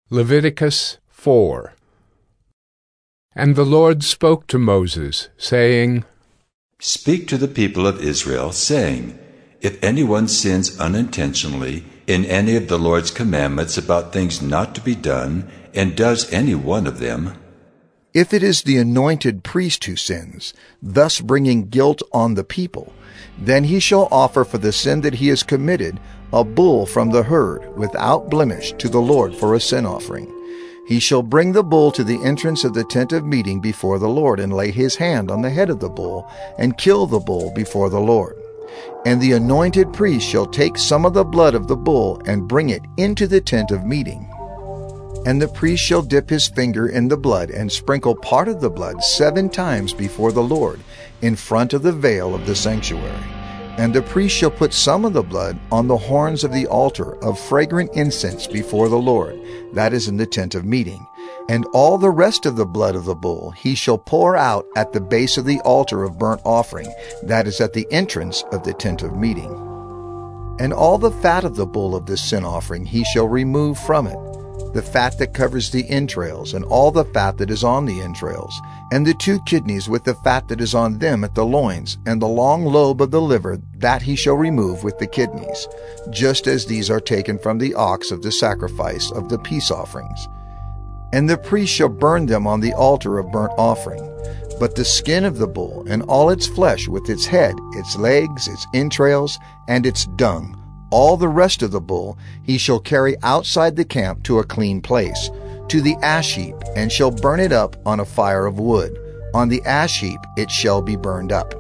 Leviticus 4. And the Lord spoke to Moses, saying, Speak to the people of Israel, saying, If anyone sins unintentionally in any of the Lord's commandments about things not to be done, and does any one of them, if it is the anointed priest who sins, thus bringing guilt on the people, then he shall offer for the sin that he has committed a bull from the herd without blemish to the Lord for a sin offering. He shall bring the bull to the entrance of the tent of meeting before the Lord, and lay his hand on the head of the bull, and kill the bull before the Lord. And the anointed priest shall take some of the blood of the bull, and bring it into the tent of meeting. And the priest shall dip his finger in the blood, and sprinkle part of the blood 7 times before the Lord, in front of the veil of the sanctuary. And the priest shall put some of the blood on the horns of the altar of fragrant incense before the Lord, that is in the tent of meeting. And all the rest of the blood of the bull he shall pour out at the base of the altar of burnt offering, that is at the entrance of the tent of meeting. And all the fat of the bull of this sin offering he shall remove from it, the fat that covers the entrails, and all the fat that is on the entrails, and the 2 kidneys with the fat that is on them at the loins, and the long lobe of the liver, that he shall remove with the kidneys, just as these are taken from the ox of the sacrifice of the peace offerings. And the priest shall burn them on the altar of burnt offering. But the skin of the bull, and all its flesh with its head, its legs, its entrails, and its dung, all the rest of the bull he shall carry outside the camp to a clean place, to the ash heap, and shall burn it up on a fire of wood. On the ash heap it shall be burned up.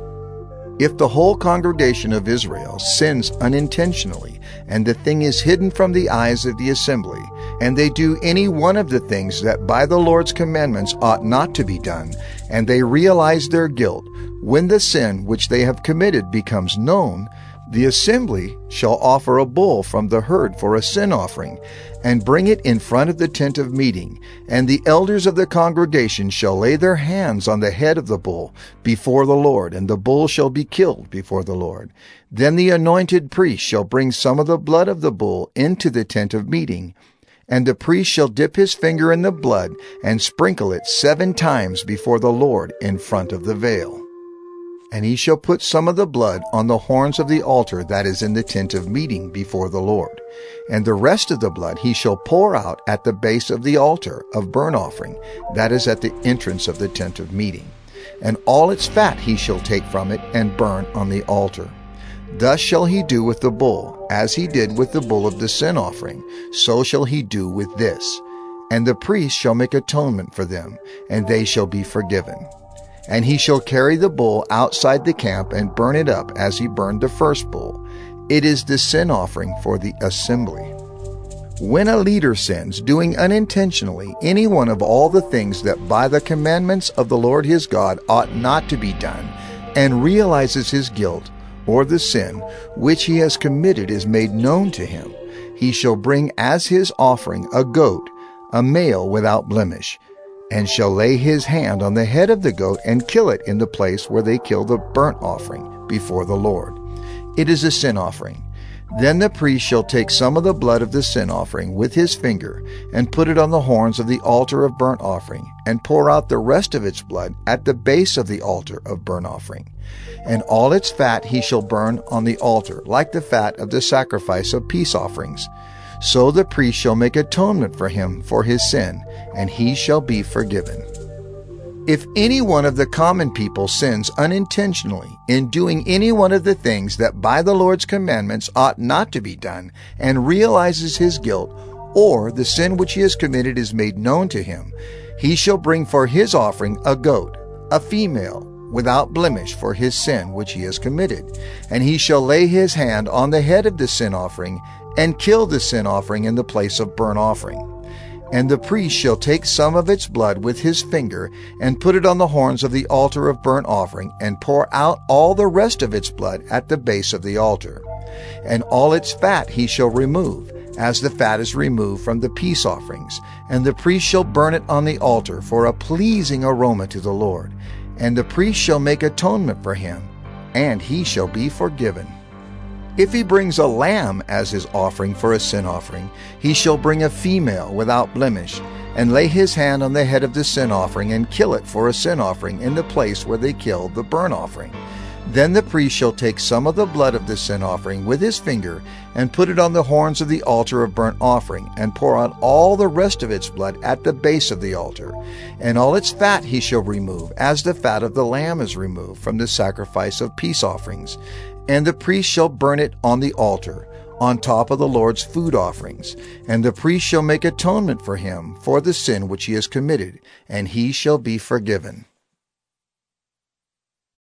If the whole congregation of Israel sins unintentionally, and the thing is hidden from the eyes of the assembly, and they do any one of the things that by the Lord's commandments ought not to be done, and they realize their guilt, when the sin which they have committed becomes known, the assembly shall offer a bull from the herd for a sin offering, and bring it in front of the tent of meeting. And the elders of the congregation shall lay their hands on the head of the bull before the Lord, and the bull shall be killed before the Lord. Then the anointed priest shall bring some of the blood of the bull into the tent of meeting, and the priest shall dip his finger in the blood, and sprinkle it 7 times before the Lord in front of the veil. And he shall put some of the blood on the horns of the altar that is in the tent of meeting before the Lord. And the rest of the blood he shall pour out at the base of the altar of burnt offering, that is at the entrance of the tent of meeting. And all its fat he shall take from it, and burn on the altar. Thus shall he do with the bull, as he did with the bull of the sin offering, so shall he do with this. And the priest shall make atonement for them, and they shall be forgiven. And he shall carry the bull outside the camp, and burn it up as he burned the first bull. It is the sin offering for the assembly. When a leader sins, doing unintentionally any one of all the things that by the commandments of the Lord his God ought not to be done, and realizes his guilt, or the sin which he has committed is made known to him, he shall bring as his offering a goat, a male without blemish, and shall lay his hand on the head of the goat, and kill it in the place where they kill the burnt offering before the Lord. It is a sin offering. Then the priest shall take some of the blood of the sin offering with his finger, and put it on the horns of the altar of burnt offering, and pour out the rest of its blood at the base of the altar of burnt offering. And all its fat he shall burn on the altar, like the fat of the sacrifice of peace offerings. So the priest shall make atonement for him for his sin, and he shall be forgiven. If any one of the common people sins unintentionally in doing any one of the things that by the Lord's commandments ought not to be done, and realizes his guilt, or the sin which he has committed is made known to him, he shall bring for his offering a goat, a female, without blemish for his sin which he has committed. And he shall lay his hand on the head of the sin offering, and kill the sin offering in the place of burnt offering. And the priest shall take some of its blood with his finger, and put it on the horns of the altar of burnt offering, and pour out all the rest of its blood at the base of the altar. And all its fat he shall remove, as the fat is removed from the peace offerings. And the priest shall burn it on the altar for a pleasing aroma to the Lord. And the priest shall make atonement for him, and he shall be forgiven. If he brings a lamb as his offering for a sin offering, he shall bring a female without blemish, and lay his hand on the head of the sin offering, and kill it for a sin offering in the place where they killed the burnt offering. Then the priest shall take some of the blood of the sin offering with his finger, and put it on the horns of the altar of burnt offering, and pour out all the rest of its blood at the base of the altar. And all its fat he shall remove, as the fat of the lamb is removed from the sacrifice of peace offerings. And the priest shall burn it on the altar, on top of the Lord's food offerings. And the priest shall make atonement for him for the sin which he has committed, and he shall be forgiven.